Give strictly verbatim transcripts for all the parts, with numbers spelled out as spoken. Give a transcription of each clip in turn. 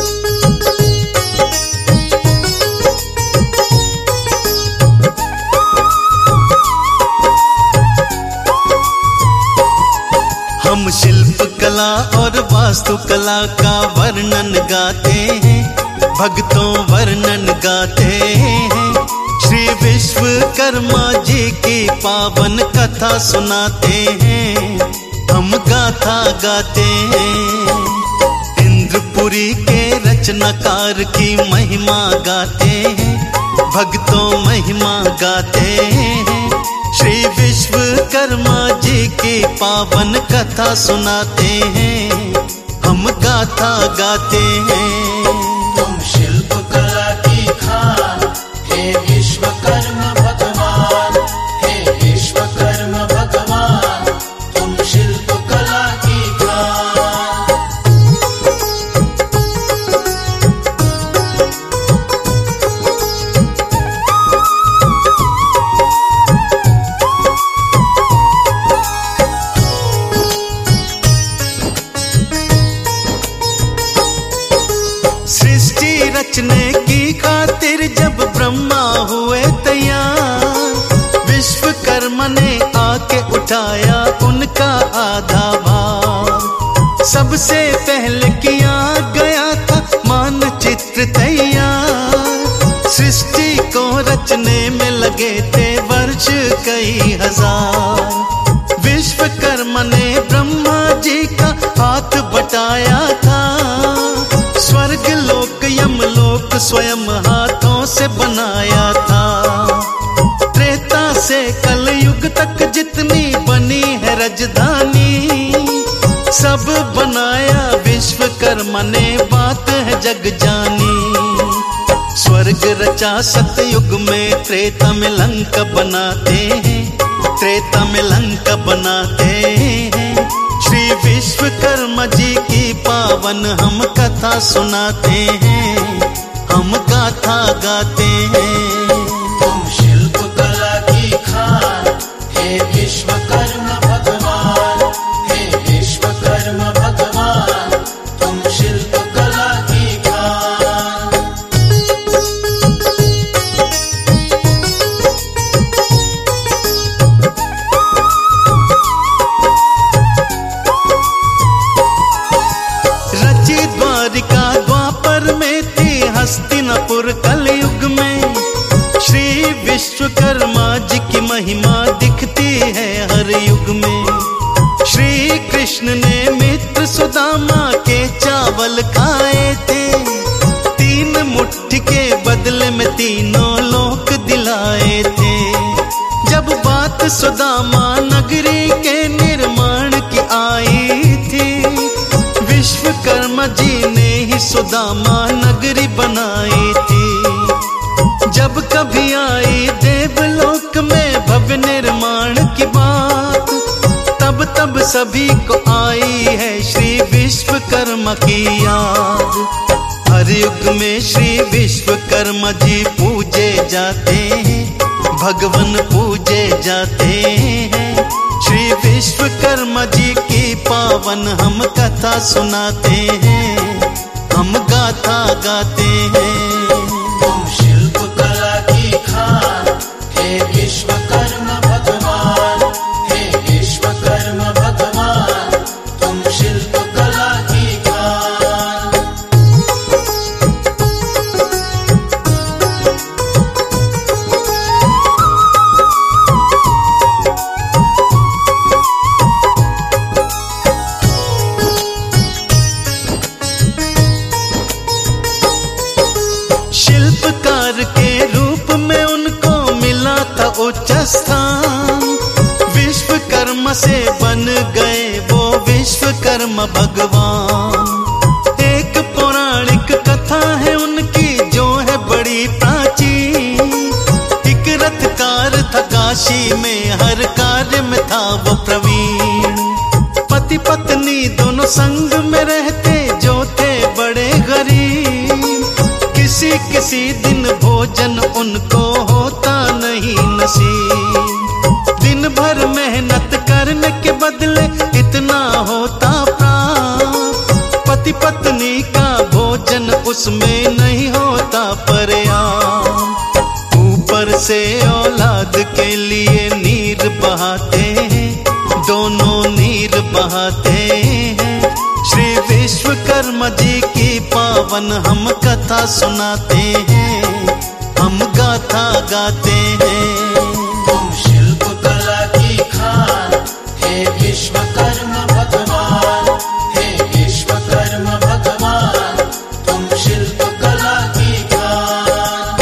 हम शिल्प कला और वास्तुकला का वर्णन गाते हैं, भक्तों वर्णन गाते हैं। श्री विश्वकर्मा जी की पावन कथा सुनाते हैं, हम गाथा गाते हैं। इंद्रपुरी के रचनाकार की महिमा गाते हैं, भक्तों महिमा गाते हैं। श्री विश्वकर्मा जी की पावन कथा सुनाते हैं, हम गाथा गाते हैं। तुम शिल्प कला की खान, हे विश्वकर्मा भगवान, हे विश्वकर्मा भगवान, तुम शिल्प कला की खान। सृष्टि रचने की खातिर जब ब्रह्मा हुए तैयार, विश्वकर्मा ने आके उठाया उनका आधा भार। सबसे पहले किया गया था मानचित्र तैयार, सृष्टि को रचने में लगे थे वर्ष कई हजार। विश्वकर्मा ने ब्रह्मा जी का हाथ बटाया था, स्वर्ग लोक यमलोक स्वयं हाथों से बनाया था। त्रेता से कलयुग तक जितनी बनी है राजधानी, सब बनाया विश्वकर्मा ने, बात है जग जानी। स्वर्ग रचा सतयुग में, त्रेता में लंका बनाते हैं, त्रेता में लंका बनाते हैं। श्री विश्वकर्मा जी की पावन हम कथा सुनाते हैं, हम गाथा गाते हैं। तुम शिल्प कला की खान, हे विश्वकर्मा भगवान, हे विश्वकर्मा भगवान, तुम शिल्प कला की खान। रची द्वारिका द्वापर में थी हस्तिनापुर कलयुग में, श्री विश्वकर्मा जी की महिमा दिखती है हर युग में। श्री कृष्ण ने मित्र सुदामा के चावल खाए थे, तीन मुट्ठी के बदले में तीनों लोक दिलाए थे। जब बात सुदामा नगरी के निर्माण की आई थी, विश्वकर्मा जी ने ही सुदामा नगरी बनाई थी। जब कभी आई देवलोक में भव्य निर्माण की बात, तब तब सभी को आई है श्री विश्वकर्मा की याद। हर युग में श्री विश्वकर्मा जी पूजे जाते हैं, भगवान पूजे जाते हैं। श्री विश्वकर्मा जी की पावन हम कथा सुनाते हैं, हम गाथा गाते हैं। तुम शिल्प कला की खान, हे विश्वकर्मा भगवान, हे विश्वकर्मा भगवान, तुम शिल्प कला की खान। शिल्पकार के रूप में उनको मिला था उच्च स्थान, विश्वकर्मा से बन गए वो विश्वकर्मा भगवान। एक पौराणिक कथा है उनकी जो है बड़ी प्राचीन। एक रथकार था काशी में, हर कार्य में था वो प्रवीण। पति पत्नी दोनों संग में रहते जो थे बड़े गरीब, किसी किसी दिन भोजन उनको होता नहीं नसीब। दिन भर मेहनत करने के बदले इतना होता प्राप्त, पति पत्नी का भोजन उसमें नहीं होता पर्याय। ऊपर से औलाद के लिए नीर बहाते हैं, दोनों नीर बहाते हैं। श्री विश्वकर्मा जी की पावन हम कथा सुनाते हैं, हम गाथा गाते हैं। तुम शिल्प कला की खान, हे विश्वकर्मा भगवान, हे विश्वकर्मा भगवान, तुम शिल्प कला की खान।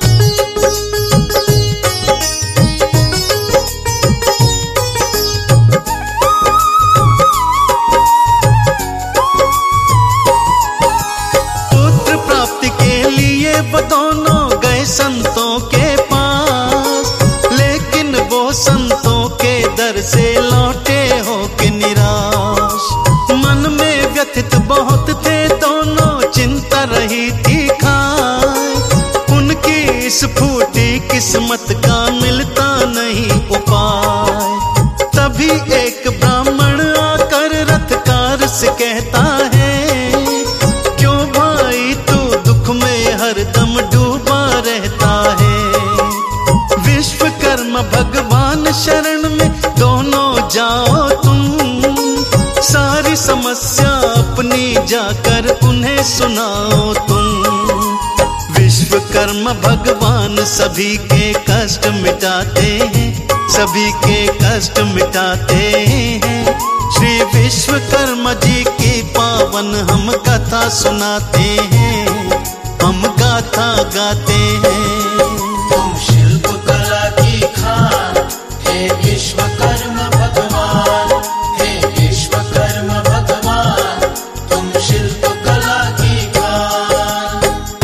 पुत्र प्राप्ति के लिए वो दोनों गए संतों के पास, लेकिन वो संतों के दर से लौटे हो के निराश। मन में व्यथित बहुत थे दोनों, चिंता रही थी खाए। उनकी इस फूटी किस्मत का मिलता नहीं उपाय। तभी एक ब्राह्मण आकर रथकार से कहता है, क्यों भाई तू दुख में हरदम डूबा रहता है। विश्वकर्मा भगवान शरण में दोनों जाओ तुम, सारी समस्या अपनी जाकर उन्हें सुनाओ तुम। विश्वकर्मा भगवान सभी के कष्ट मिटाते हैं, सभी के कष्ट मिटाते हैं। श्री विश्वकर्मा जी की पावन हम कथा सुनाते हैं, हम गाथा गाते हैं। तुम शिल्प कला की खान, हे विश्वकर्मा भगवान, हे विश्वकर्मा भगवान, तुम शिल्प कला की खान।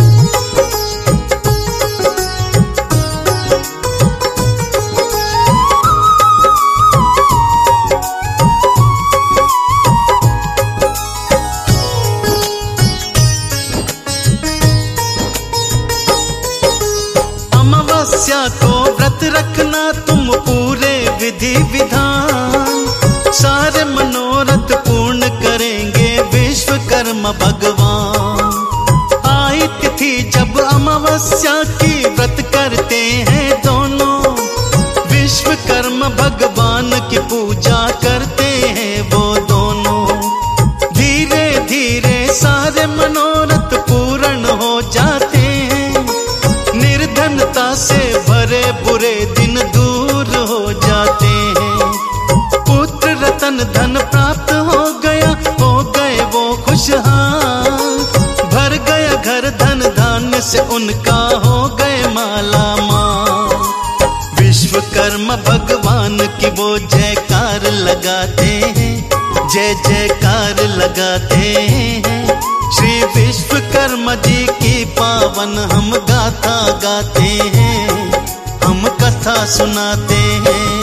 अमावस्या को व्रत रखना तुम पूरे विधि विधान, सारे मनोरथ पूर्ण करेंगे विश्वकर्मा भगवान। आई तिथि जब अमावस्या की व्रत करते हैं दोनों, विश्वकर्मा भगवान की पूजा करते हैं वो दोनों। धीरे धीरे सारे मनोरथ पूर्ण हो जाते हैं, निर्धनता से भरे बुरे दिन दूर हो जाते हैं। पुत्र रतन धन प्राप्त हो गया, हो गए वो खुशहाल। भर गया घर धन धान्य से उनका हो गए माला माल। विश्वकर्मा भगवान की वो जयकार लगाते हैं, जय जयकार लगाते हैं। श्री विश्वकर्मा जी की पावन हम गाथा गाते हैं, हम कथा सुनाते हैं।